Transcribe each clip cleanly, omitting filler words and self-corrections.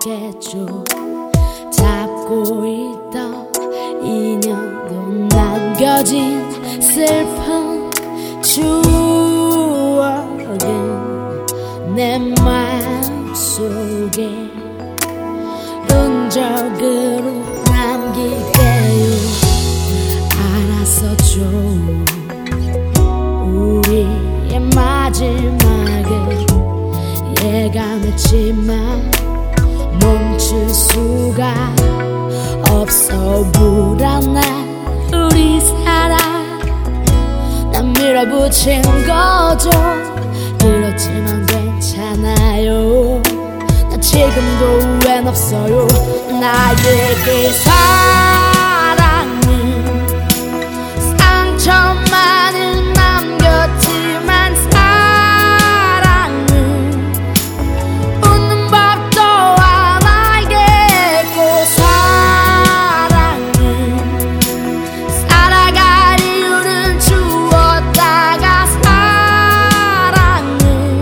있겠죠. 잡고 있던 인연도 남겨진 슬픈 추억은 내 마음속에 흔적으로 남길게요. 알아서 좀 우리의 마지막을 예감했지만 멈출 수가 없어. 불안한 우리 사랑 난 밀어붙인 거죠. 그렇지만 괜찮아요. 난 지금도 후회는 없어요. 나의 그 사랑은 상처만을 남겼지만 사랑은 웃는 법도 안 알겠고 사랑은 살아갈 이유를 주었다가 사랑은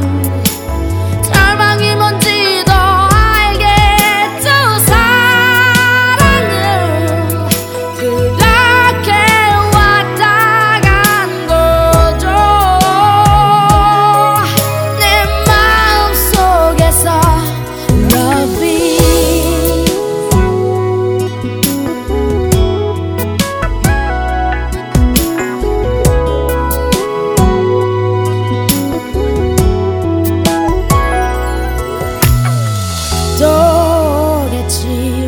절망이 뭔지도 알겠죠. 사랑은 그렇게 왔다 간 거죠. 내 마음속에서 loving 또겠지요.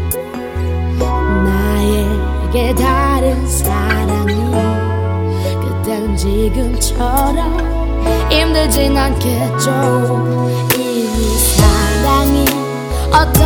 나에게 다른 사랑이 그땐 지금처럼 힘들진 않겠죠. 이미 사랑이 어떤